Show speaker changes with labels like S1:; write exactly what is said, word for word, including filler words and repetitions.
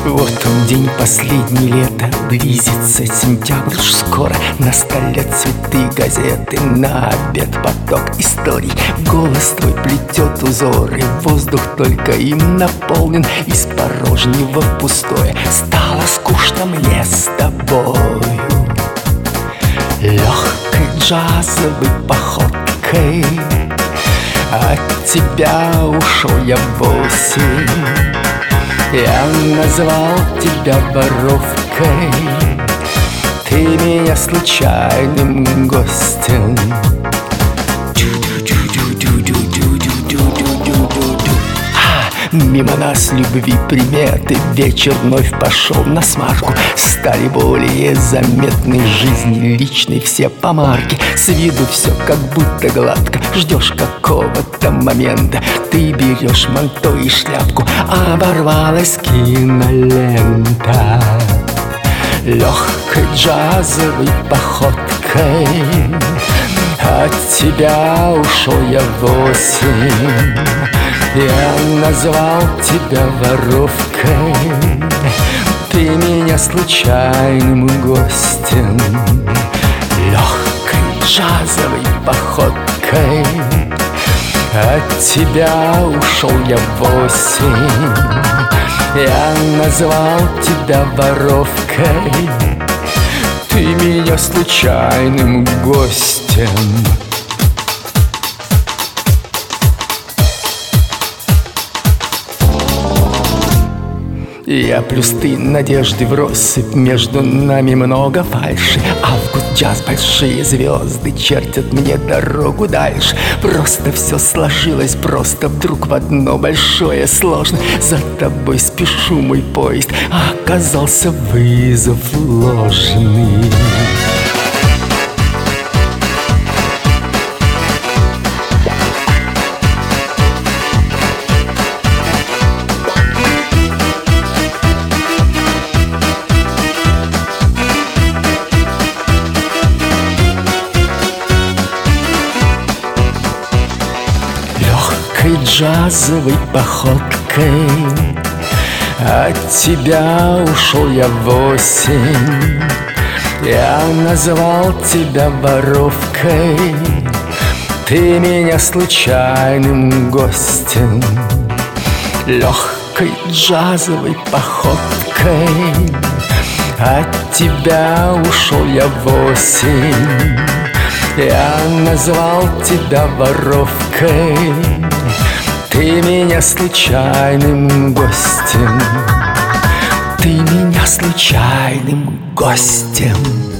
S1: Вот он день последний, лето близится, сентябрь уж скоро. На столе цветы, газеты, на обед поток историй. Голос твой плетет узоры, воздух только им наполнен. Из порожнего в пустое стало скучно мне с тобою. Легкой джазовой походкой от тебя ушел я в осень. Я назвал тебя воровкой, ты меня случайным гостем. Мимо нас любви приметы, вечер вновь пошел на смарку. Стали более заметны жизни личной все помарки. С виду все как будто гладко, ждешь какого-то момента. Ты берешь манто и шляпку, оборвалась кинолента. Легкой джазовой походкой от тебя ушел я в осень. Я назвал тебя воровкой, ты меня случайным гостем. Легкой джазовой походкой от тебя ушел я в осень. Я назвал тебя воровкой, ты меня случайным гостем. Я плюс ты, надежды в россыпь, между нами много фальши. Август, джаз, большие звезды чертят мне дорогу дальше. Просто все сложилось, просто вдруг в одно большое сложно. За тобой спешу, мой поезд, а оказался вызов ложный. Джазовой походкой от тебя ушел я в осень. Я назвал тебя воровкой, ты меня случайным гостем. Легкой джазовой походкой от тебя ушел я в осень. Я назвал тебя воровкой, ты меня случайным гостем, ты меня случайным гостем.